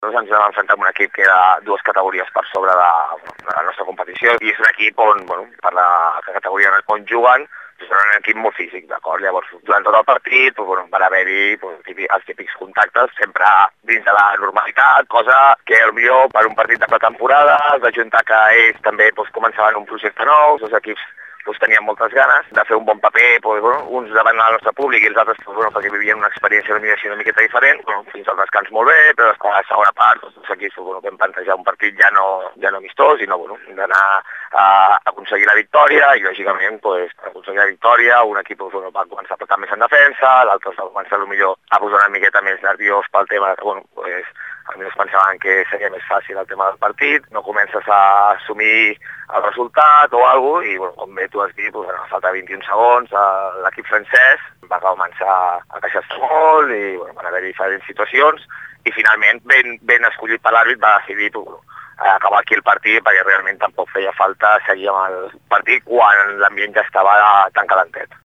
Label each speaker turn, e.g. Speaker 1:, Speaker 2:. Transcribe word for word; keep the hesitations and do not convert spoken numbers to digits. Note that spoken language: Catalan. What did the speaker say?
Speaker 1: Nosaltres ens vam enfrontar amb un equip que era dues categories per sobre de, de la nostra competició i és un equip on, bueno, per la categoria on juguen, és un equip molt físic, d'acord? Llavors, durant tot el partit, doncs, bueno, van haver-hi doncs, els típics contactes, sempre dins de la normalitat, cosa que potser per un partit de pretemporada, d'ajuntar que ells també doncs, començaven un projecte nou, els equips doncs, tenien moltes ganes de fer un bon paper, doncs, bueno, uns davant del nostre públic i els altres doncs, bueno, perquè vivien una experiència d'eliminació una miqueta diferent, bueno, fins al descans molt bé, però a la segona part doncs, els equips doncs, bueno, vam plantejar un partit ja no, ja no amistós, i no, bueno, d'anar a aconseguir la victòria i lògicament doncs, per aconseguir la victòria un equip doncs, bueno, va començar a portar més en defensa, l'altre va començar potser a posar una miqueta més nerviós pel tema que bueno, doncs, almenys pensaven que seria més fàcil el tema del partit, no comences a assumir el resultat o alguna cosa, i bueno, com bé tu has dit, doncs, a falta de vint-i-un segons, l'equip francès va començar a queixar-se molt i bueno, van haver diferents situacions i finalment, ben, ben escollit per l'àrbit, va decidir doncs, acabar aquí el partit perquè realment tampoc feia falta seguir amb el partit quan l'ambient ja estava tan calentet.